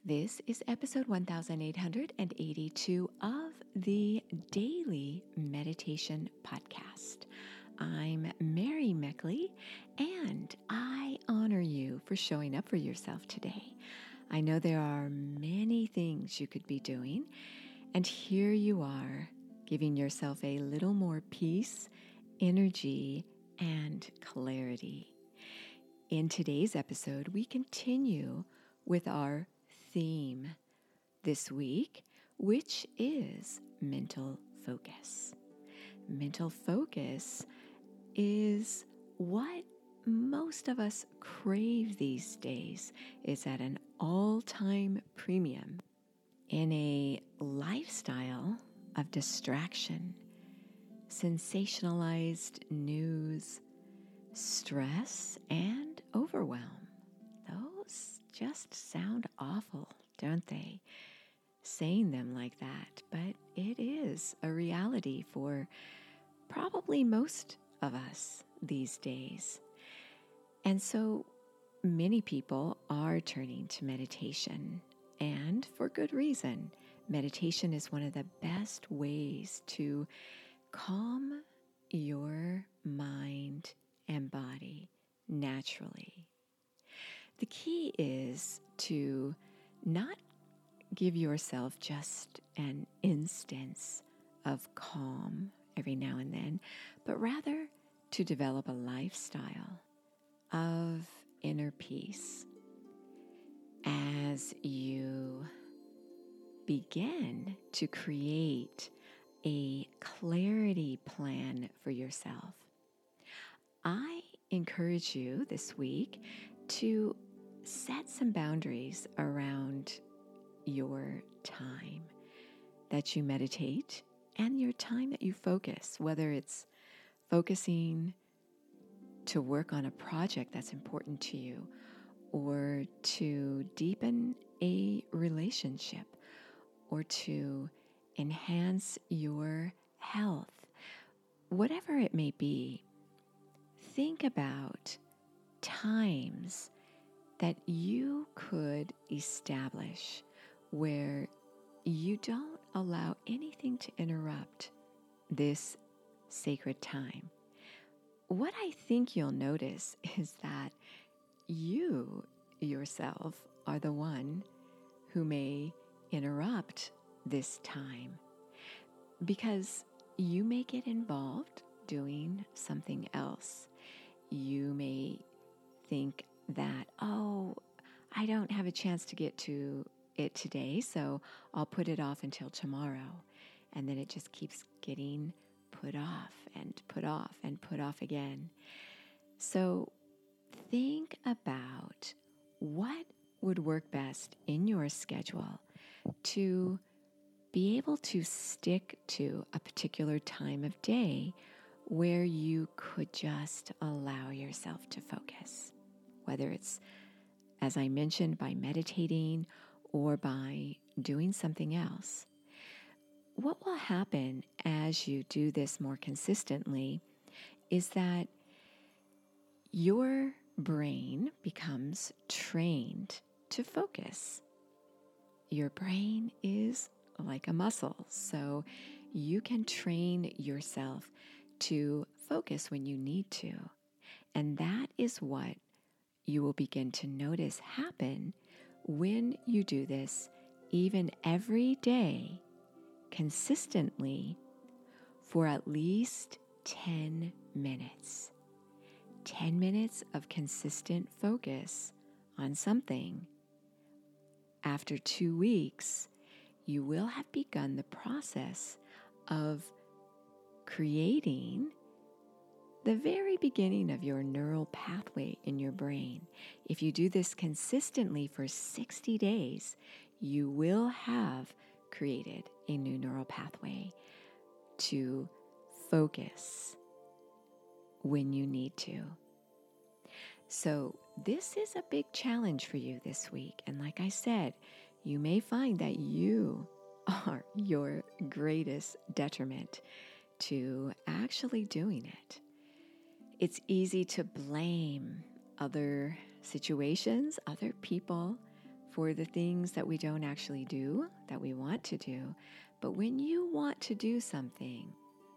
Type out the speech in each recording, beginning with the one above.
This is episode 1882 of the Daily Meditation Podcast. I'm Mary Meckley, and I honor you for showing up for yourself today. I know there are many things you could be doing, and here you are, giving yourself a little more peace, energy, and clarity. In today's episode, we continue with our theme this week, which is mental focus. Mental focus is what most of us crave these days. It's at an all-time premium in a lifestyle of distraction, sensationalized news, stress, and overwhelm. Those just sound awful, don't they? Saying them like that, but it is a reality for probably most of us these days. And so many people are turning to meditation, and for good reason. Meditation is one of the best ways to calm your mind and body naturally. The key is to not give yourself just an instance of calm every now and then, but rather to develop a lifestyle of inner peace as you begin to create a clarity plan for yourself. I encourage you this week to set some boundaries around your time that you meditate and your time that you focus, whether it's focusing to work on a project that's important to you or to deepen a relationship or to enhance your health. Whatever it may be, think about times that you could establish where you don't allow anything to interrupt this sacred time. What I think you'll notice is that you yourself are the one who may interrupt this time because you may get involved doing something else. You may think that, I don't have a chance to get to it today, so I'll put it off until tomorrow. And then it just keeps getting put off and put off and put off again. So think about what would work best in your schedule to be able to stick to a particular time of day where you could just allow yourself to focus. Whether it's, as I mentioned, by meditating or by doing something else. What will happen as you do this more consistently is that your brain becomes trained to focus. Your brain is like a muscle, so you can train yourself to focus when you need to. And that is what you will begin to notice happen when you do this even every day, consistently, for at least 10 minutes. 10 minutes of consistent focus on something. After 2 weeks, you will have begun the process of creating the very beginning of your neural pathway in your brain. If you do this consistently for 60 days, you will have created a new neural pathway to focus when you need to. So this is a big challenge for you this week. And like I said, you may find that you are your greatest detriment to actually doing it. It's easy to blame other situations, other people for the things that we don't actually do, that we want to do. But when you want to do something,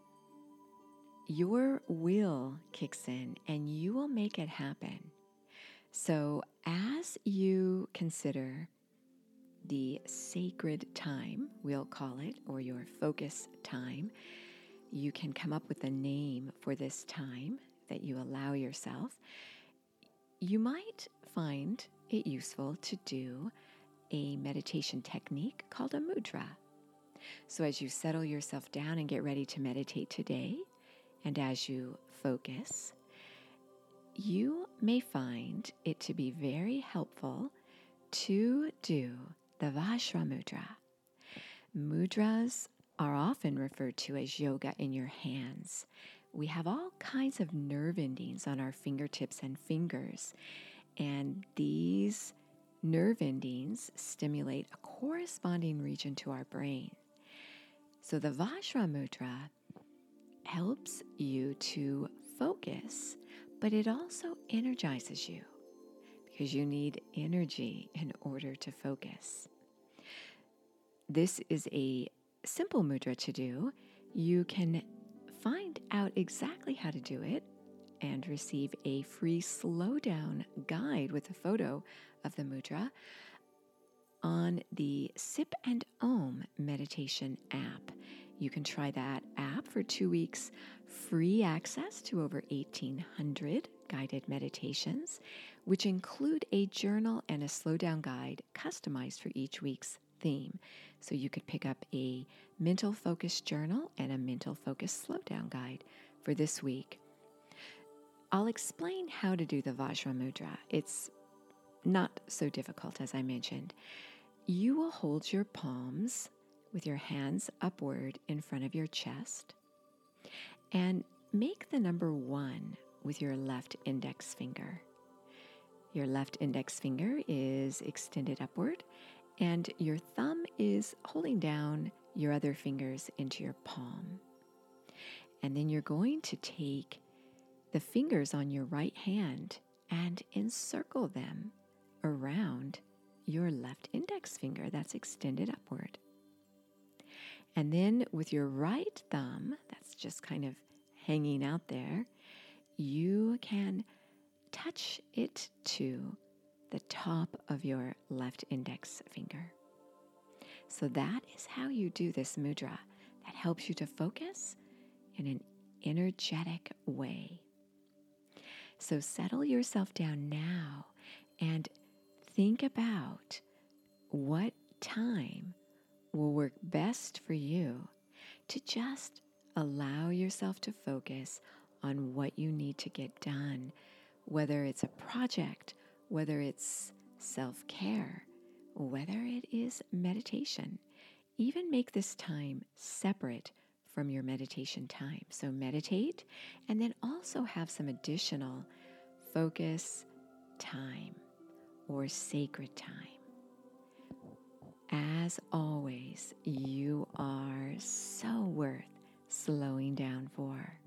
your will kicks in and you will make it happen. So as you consider the sacred time, we'll call it, or your focus time, you can come up with a name for this time that you allow yourself. You might find it useful to do a meditation technique called a mudra. So as you settle yourself down and get ready to meditate today, and as you focus, you may find it to be very helpful to do the Vajramudra. Mudras are often referred to as yoga in your hands. We have all kinds of nerve endings on our fingertips and fingers, and these nerve endings stimulate a corresponding region to our brain. So the Vajramudra helps you to focus, but it also energizes you because you need energy in order to focus. This is a simple mudra to do. You can find out exactly how to do it and receive a free slow down guide with a photo of the mudra on the Sip and Om meditation app. You can try that app for 2 weeks, free access to over 1,800 guided meditations, which include a journal and a slow down guide customized for each week's theme. So you could pick up a mental focus journal and a mental focus slow down guide for this week. I'll explain how to do the Vajramudra. It's not so difficult, as I mentioned. You will hold your palms with your hands upward in front of your chest and make the number 1 with your left index finger. Your left index finger is extended upward and your thumb is holding down your other fingers into your palm. And then you're going to take the fingers on your right hand and encircle them around your left index finger that's extended upward. And then with your right thumb, that's just kind of hanging out there, you can touch it to the top of your left index finger. So that is how you do this mudra. That helps you to focus in an energetic way. So settle yourself down now and think about what time will work best for you to just allow yourself to focus on what you need to get done, whether it's a project, whether it's self-care, whether it is meditation. Even make this time separate from your meditation time. So meditate and then also have some additional focus time or sacred time. As always, you are so worth slowing down for.